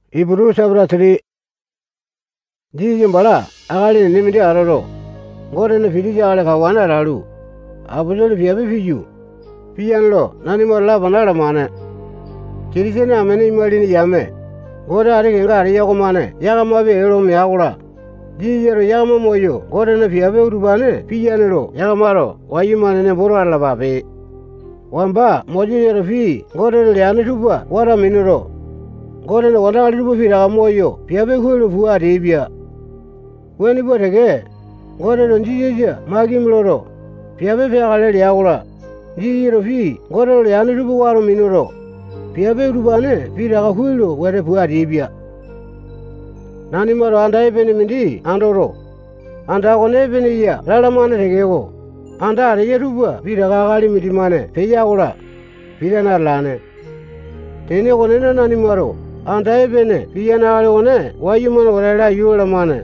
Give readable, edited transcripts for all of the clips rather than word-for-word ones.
Ibru sabra 3. Jiji bala agali nimidi araro. Gore na fili jale kawana ralu. Abulol fiabe fiju. Pianlo nani morla banara mane. Chirisene amene imali ni yame. Gore ari kenga ari yako mane. Yaga mabe ero miyagura. Jiji ero yama moyo. Gore na fiabe urubane. Pianelo yaga maro. Wayimane ne boro alla babe. Wamba moji ero fi. Gore na liane tuba. Wara minuro. Gore na wada alibu fira moyo. Fiabe kuelu fuwa rebia. Weni botege. Gore na njijija. Magi mloro. Fiabe fiagale liagura. Jijiro fi. Gore na liane tuba waro minuro. Fiabe urubane. Fira kakuelu wade fuwa rebia. Nani maro anda ebeni mindi. Andoro. Anda kone ebeni iya. Lala mane tegego. Anda areye tuba. Fira kakali miti mane. Feyagura. Fira na lane. Tene kone na nani maro. Anda ebene. Fiya na ale kone. Wayimane warela yuola mane.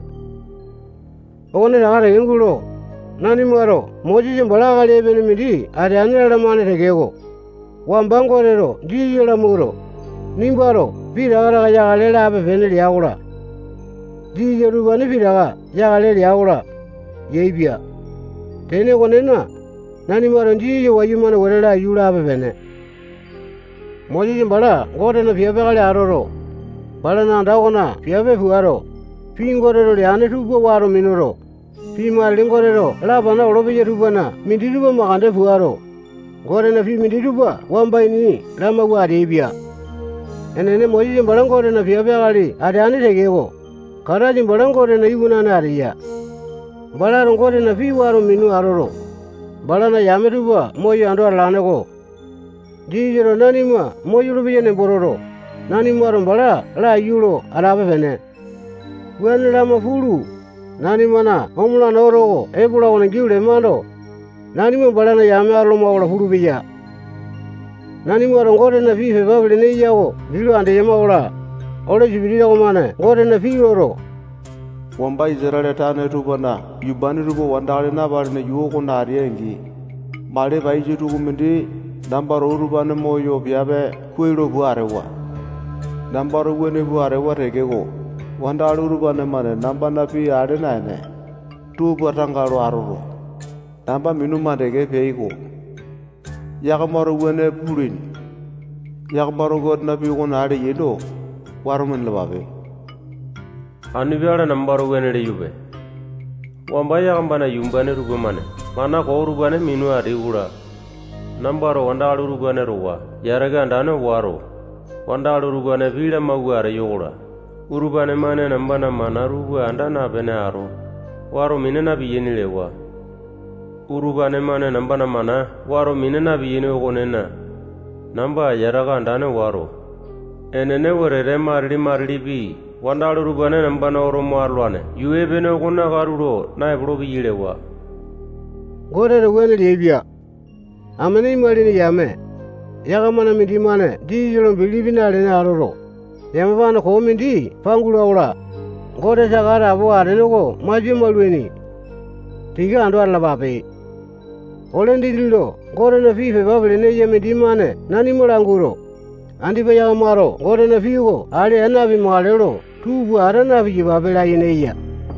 Okone takare ingulo. Nani maro. Moji jimbala kali ebene mindi. Ade anela mane tegego. Wambangorero. Jijila muro. Nimbaro. Fira kara kaya lela abe fene liagura. Jiji rubani fira kaya liagura. Yeibia. Tene kone na. Nani maro jiji wayimane warela yuola abe fene. Moji jimbala. Gore na fiabe kali aroro. Bala na anda kona. Fiabe fuaro. Fingorero liane tuba waro minuro. Fima lingorero. Labana olobeje tubana. Mindi tuba makande fuaro. Gore na fi mindi tuba. Wamba ini. Lama wari ibia. Enene moji jimbala gore na fiabe kali. Adani tegego. Kara jimbala gore na ibunana ariya. Bala gore na fi waro minu aroro. Bala na yame tuba. Moji ando alane ko. Jijiro nani ma. Moji ulubeje ne bororo. Nani maro bala. La yulo. Arabe fene. Wani lama fulu. Nani mana. Omula noro. Ebula wana giule mando. Nani ma bala na yame arloma wala fulu bija. Nani maro gore na fi febabli ne yako. Vilo ande yama wala. Ole jibirida kumane. Gore na fi loro. Wamba izerale tane tubana. Yubani rubo wandale na bari na yuoko na ariengi. Male baiji tukumindi. Nambaro urubane moyo biabe kuelo buarewa. Nambaro wene buarewa regego. Wandale urubane mane namba napi ade naene. Tu batangalo aroro. Namba minuma rege peiko. Yakamaro wene purin. Yakamaro god napi kon ade yedo. Warumen lababe. Anibiara nambaro wene de yube. Wamba yakambana yumbane rubamane. Mana ko urubane minu ade ura. Nambaro wandalu rugane ruwa. Yaraga andane waro. Wandalu rugane vila maware yora. Urubane mane nambana mana ruwa andana bene aro. Waro minena biyeni lewa. Urubane mane nambana mana. Waro minena biyeni ogonena. Namba yaraga andane waro. Enene warere marli bi. Wandalu rugane nambana oro marluane. Yue bene ogona garuro. Na ebro biyilewa. Gore rugane liebia. Amene imali ni yame. Yaga mana mindi mane. Jijilo bilibina alene aroro. Yame bana ko mindi. Pangulu awla. Gore sagara abo arene ko. Maji malweni. Tiga ando alla bape. Olendi dilo. Gore na fi febabli ne yame di mane. Nani mulanguro. Andi pa yaga maro. Gore na fi ko. Ali enabi malero. Tubu arana fi jibabe la yene iya.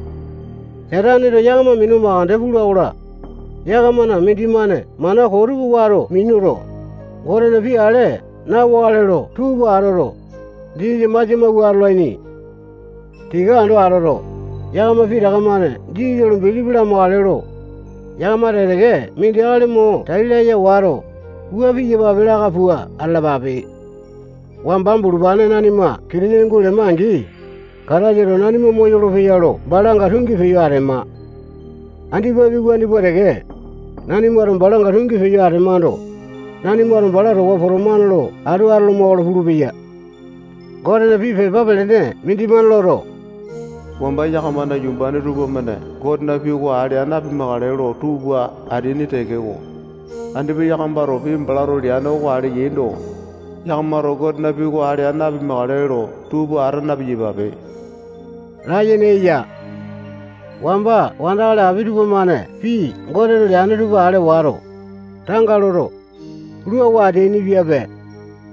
Erani do yaga ma minu maande fulu awla. Yaga mana mindi mane. Mana korubu waro minuro. Gore na fi ale. Na walero. Tubu aroro. Jiji majima warlo ini. Tiga ando aroro. Yaga ma fi daga mane. Jiji lo bilibila malero. Yaga ma rege. Mindi ale mo. Taile ya waro. Uwa fi jibabila ka fuwa. Alla babi. Wambamburu bane nani ma. Kirini ngule mangi. Karajero nani mo moyolo fi yalo. Balanga tungi fi yare ma. Andi babi wani borege. Nani marum balanga tungi fi yare mando. Nani marum balaro waforo manlo. Adu arlo mawalo furubiya. Gore na fi febabli ne. Mindi man loro. Wamba yakamana yumbani rubo mane. God na fi ko ade anapi magarero tuba adini tegego. Andi bi yakambaro fi mbalaro liano ko ade yendo. Yakamaro god na fi ko ade anapi magarero tuba arana bibabe. Raje ne ya. Wamba wandale abidu mane. Fi gore liane tuba ale waro. Tangaloro. Ruwa wade ni biabe.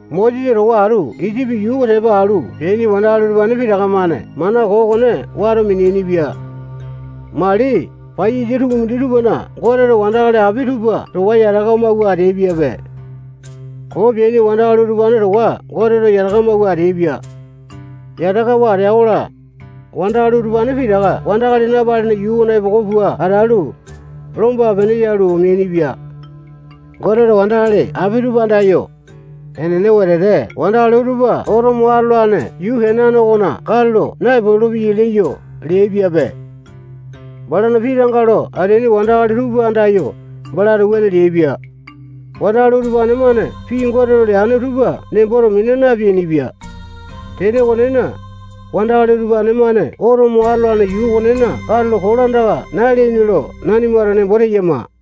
Moses rowaru Egypt yu reba aru yeni wandalu bani firagamane mana gogone waru minini biya mali pai jiru mundiru bana gore wandale abiruba rowa yaragama wa rebiya be ko yeni wandalu bani rowa gore yaragama wa rebiya yaraga wa yaura wandalu bani firaga wandale na bani yu na bogofua aralu romba bani yaru mini biya gore wandale abiruba ndayo enene werede wandale ruba oro muarlo ane yu henano gona kallo na bolu bileyo lebia be balana firangalo areni wandale ruba andayo balaro wene lebia wandale ruba ne mane fingoro le ane ruba ne boro minena bieni bia tene wonena wandale ruba ne mane oro muarlo ane yu wonena kallo kolanda na le nilo nani marane bore yema